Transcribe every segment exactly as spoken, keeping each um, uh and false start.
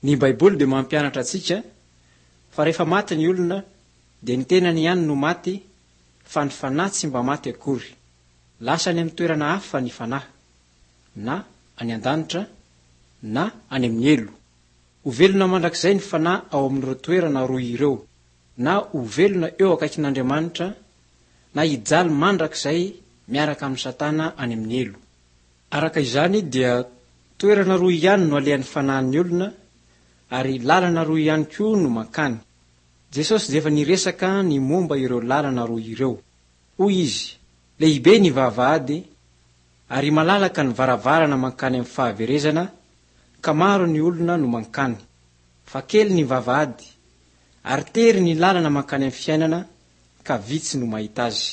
Ny Baiboly dia mampianatra antsika fa rehefa maty ny olona dia ny tenany ihany no maty, fa ny fanahy tsy mba maty akory. Lasa any amin'ny toerana hafa ny fanahy, na any an-danitra na any amin'ny elo. Ho velona mandrakizay ny fanahy ao amin'ireo toerana roa ireo, na ho velona eo akaikin'Andriamanitra, na hijaly mandrakizay miaraka amin'ny Satana any amin'ny elo. Araka izany dia toerana roa ihany no alehan'ny fanahin'ny olona, ary lalana roa ihany koa no mankany. Jesosy dia efa niresaka ny momba ireo lalana roa ireo. Hoy izy, lehibe ny vavahady ary malalaka ny varavarana mankany amin'ny fahaverezana, ka maro ny olona no mankany. Fa kely ny vavahady ary tery ny lalana mankany amin'ny fiainana, ka vitsy no mahita azy.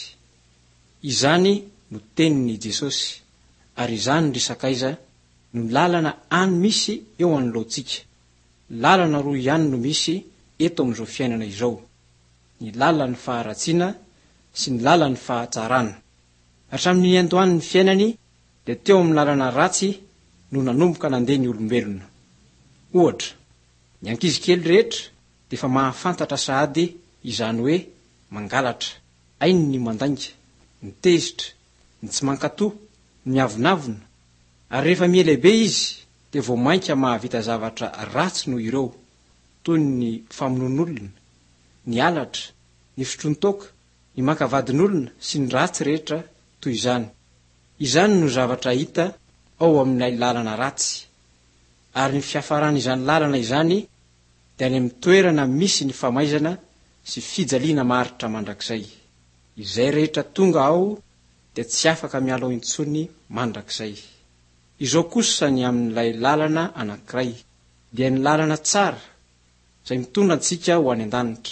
Izany no tenin'i Jesosy, ary izany no resakaiza no lalana any misy eo anoloantsika. Lalana roa ihany no misy eto amin'izao fiainana izao, ny lalan'ny faharatsiana sy ny lalan'ny fahatsarana. Hatramin'ny andohan'ny fiainany dia teo amin'ny lalana ratsy no nanomboka nandeha ny olombelona. Ohatra, ny ankizy kely rehetra dia efa mahafantatra sahady izany hoe mangalatra, ainy ny mandainga, ny tezitra, ny tsy mankatoa, ny miavonavona. Ary rehefa mielehibe izy dia vao mainka mahavita zavatra ratsy noho ireo, toy ny famonon'olona, ny alatra, ny fitrontoka, ny makavadin'olona sy ny ratsy rehetra toy izany. Izany no zavatra hita ao amin'ilay lalana ratsy. Ary ny fiafaran'izany lalana izany dia any amin'ny toerana misy ny famaizana sy fijaliana maharitra mandrakizay. Izay rehetra tonga ao dia tsy afaka miala ao intsony mandrakizay. Izao kosa ny amin'ilay lalana anankiray dia ny lalana tsara, izay mitondra antsika ho any an-danitra.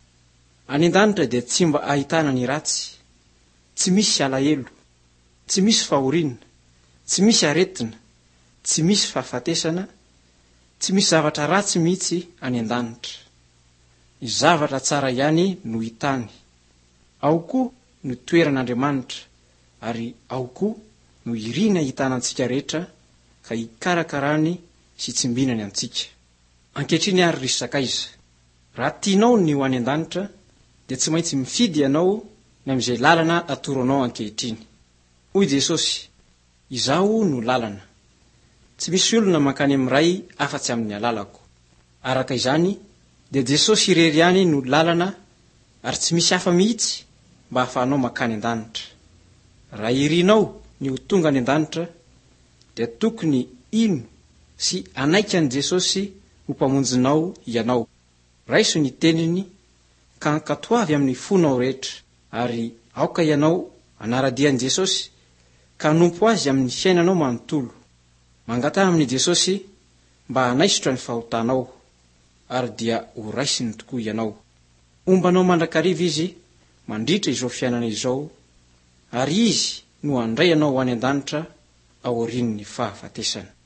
Any an-danitra dia tsy mba ahitana ny ratsy, tsy misy alahelo, tsy misy fahoriana, tsy misy aretina, tsy misy fahafatesana, tsy misy zavatra ratsy mihitsy any an-danitra. Ny zavatra tsara ihany no hitany. Ao koa no toeran'Andriamanitra, ary ao koa no irina hitanantsika rehetra, ka hikarakarany sy tsimbinany antsika. Ankehitriny ary ry sakaiza, raha tianao ny ho any an-danitra dia tsy maintsy mifidy ianao ny amin'izay lalana atoronao ankehitriny. Hoy Jesosy, izaho no lalana. Tsy misy olona mankany amin'ny ray afa-tsy amin'ny alalako. Araka izany dia Jesosy irery ihany no lalana, ary tsy misy hafa mihitsy mba hahafahanao mankany an-danitra. Raha irinao ny ho tonga any an-danitra dia tokony ino sy anaikan'i Jesosy ho mpamonjinao ianao. Raiso ny teniny, ka ankatoavy amin'ny fonao rehetra, ary aoka ianao anaradian'i Jesosy, ka hanompo azy amin'ny fiainanao manontolo. Mangataha amin'i Jesosy mba hanaisotra ny fahotanao, ary dia ho raisiny tokoa ianao. Ombanao mandrakariva izy mandritra izao fiainana izao, ary izy no handray anao ho any an-danitra ao aorian'ny fahafatesana.